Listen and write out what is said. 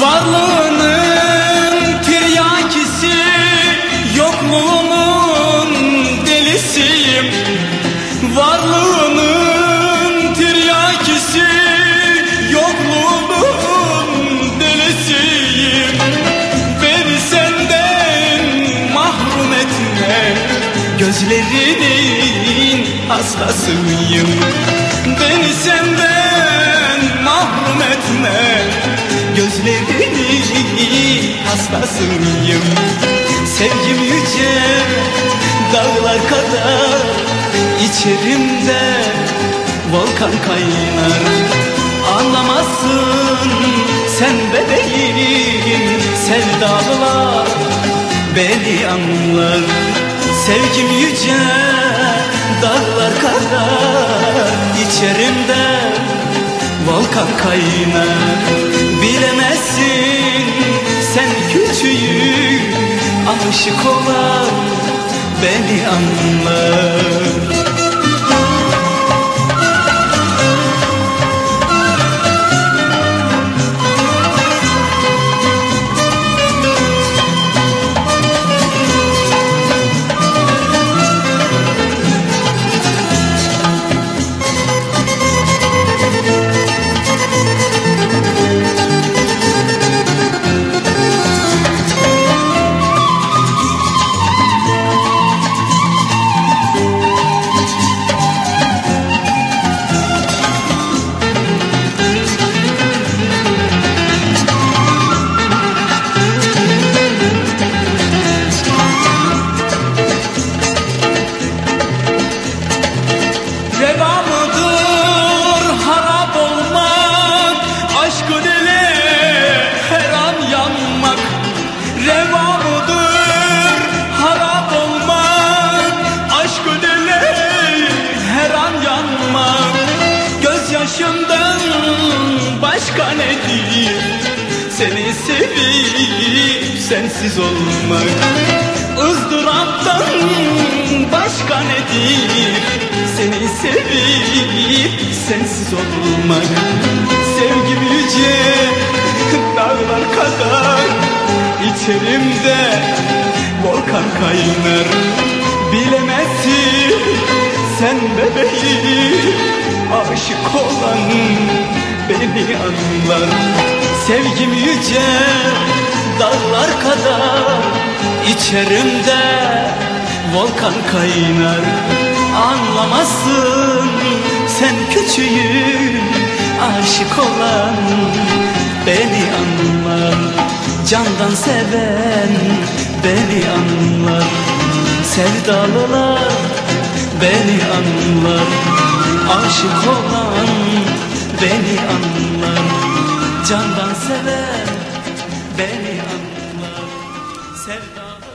Varlığının tiryakisi, yokluğunun delisiyim. Varlığının tiryakisi, yokluğunun delisiyim. Beni senden mahrum etme, gözlerinin hastasıyım. Beni senden mahrum etme, gözlerinin hastasıyım. Sevgim yüce dağlar kadar, içerimde volkan kaynar. Anlamazsın sen bebeğim, sevdalılar beni anlar. Sevgim yüce dağlar kadar, içerimde volkan kaynar. Bilemezsin sen küçüğüm, aşık olan beni anlar. Gözyaşımdan başka nedir seni sevip sensiz olmak? Izdıraptan başka nedir seni sevip sensiz olmak? Sevgim yüce dağlar kadar, içerimde volkan kaynar. Bilemezsin sen bebeğim, aşık olan beni anlar. Sevgim yüce dağlar kadar, içerimde volkan kaynar. Anlamazsın sen küçüğüm, aşık olan beni anlar. Candan seven beni anlar, sevdalılar beni anlar. Aşık olan beni anlar, candan seven beni anlar, sevdalılar.